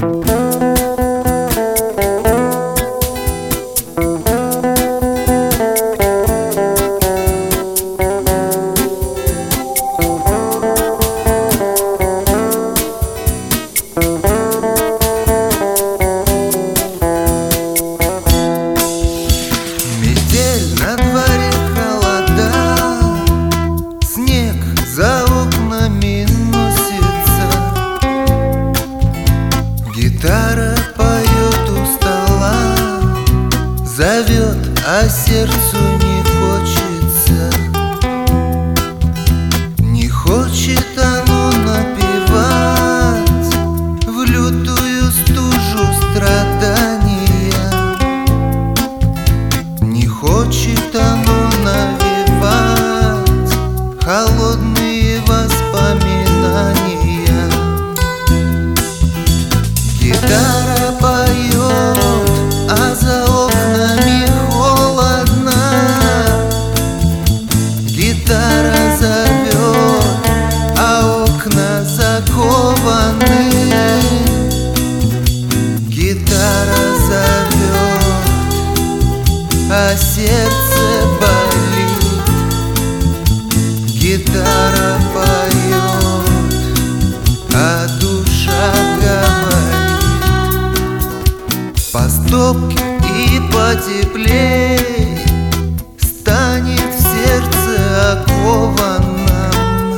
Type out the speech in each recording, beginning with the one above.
На дворе холода, снег за окнами носится, гитара поет у стола, зовет, а сердцу не хочется. Не хочет оно напевать в лютую стужу страдания. Не хочет оно навевать холодные воспоминания. Гитара поет, а за окнами холодно. Гитара зовет, а окна закованы. Гитара зовет, а сердце болит. Гитара поет, а душа говорит. По стопке и потеплей станет в сердце окованном.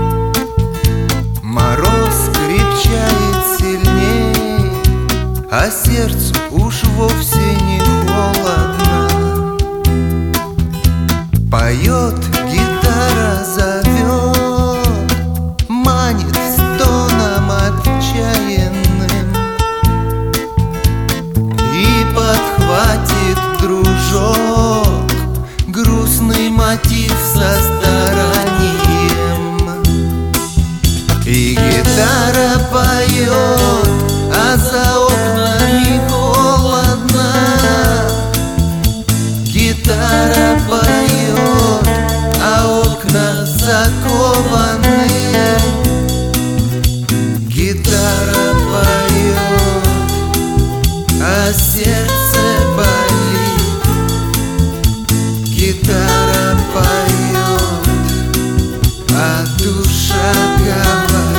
Мороз крепчает сильней, а сердцу уж вовсе не холодно. Поет, гитара зовет, манит стоном отчаянным. И подхватит дружок грустный мотив со старанием. И гитара поет, а за окнами холодно. Гитара поет, а окна закованы. Гитара поет, а сердце болит. Гитара поет, а душа говорит.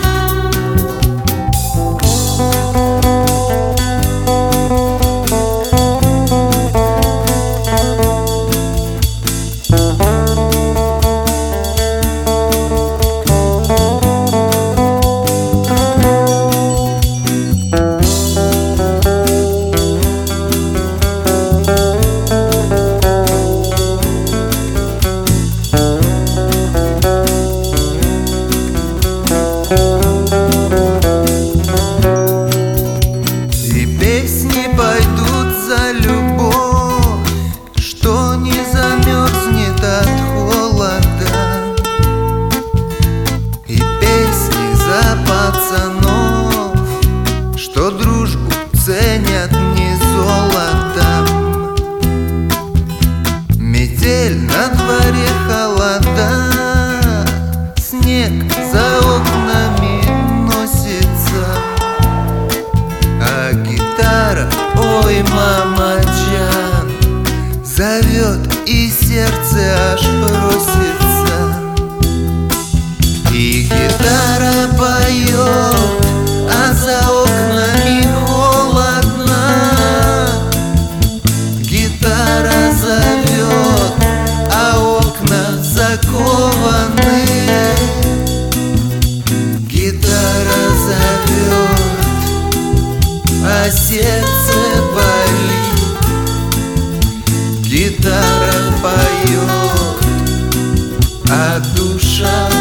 Пойдут за любовь, что не замерзнет от холода. И песни за пацанов, что дружбу ценят не золотом. Метель, на дворе холода, снег за окнами носится, а гитара, ой, мама Джан, зовет, и сердце аж просится. И гитара поет, а за окнами холодно. Гитара зовет, а окна закованы. Гитара зовет, а сердце болит. Гитара поет, а душа